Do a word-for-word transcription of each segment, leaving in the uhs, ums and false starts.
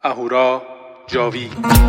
اهورا جاوید.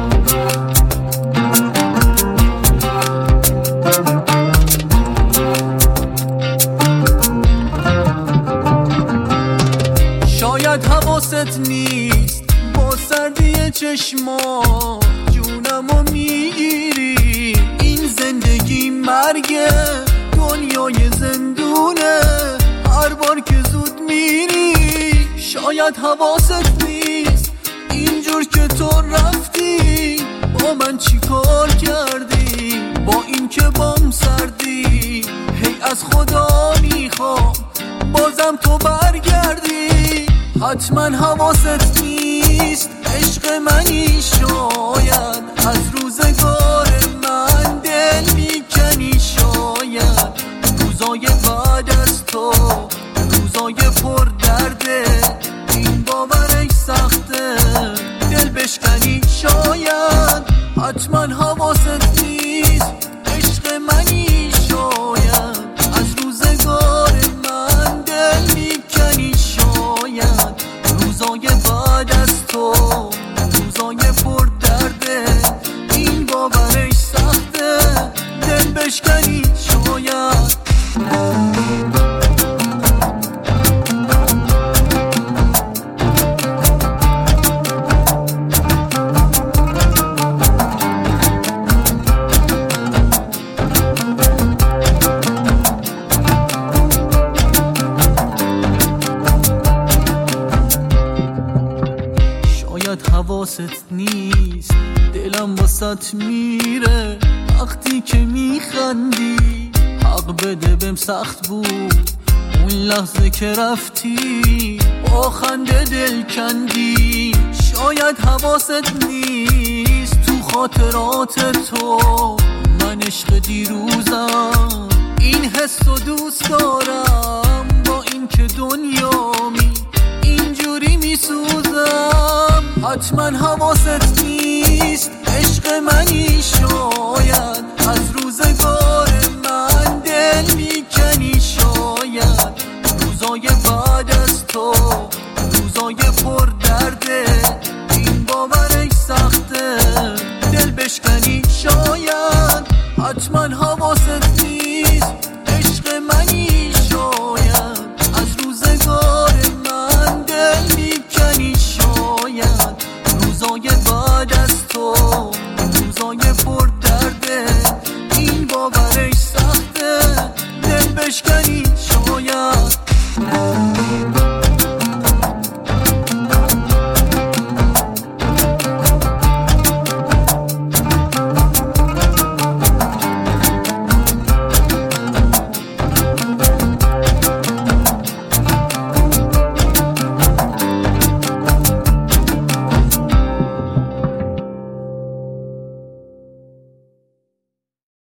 شاید حواست نیست با سردی چشما جونمو میگیری. این زندگی مرگه، دنیای زندونه، هر بار که زود میری. شاید حواست نیست اینجور که تو رفتی با من چی کار کردی، با این که بام سردی. هی از خدا میخوام بازم تو برگردی. حتما حواست نیست عشق منی، شاید از روزگار من دل میکنی. شاید روزای بعد از تو روزای پر درده، این باورش سخته دل بشکنی. شاید حتما حواست نیست عشق منی، شاید از روزگار من دل میکنی. شاید روزای بعد از تو روزای پر درده، این باورش سخته دل بشکنی. شاید حواست نیست دلم واسط میره وقتی که میخندی. حق بده بهم سخت بود اون لحظه که رفتی، با خنده دل کندی. شاید حواست نیست تو خاطرات تو من عشق دیروزم. این حس و دوست دارم با این که دنیامی اینجوری میسوزم. حتما حواست نیست عشق منی، شاید از روزگار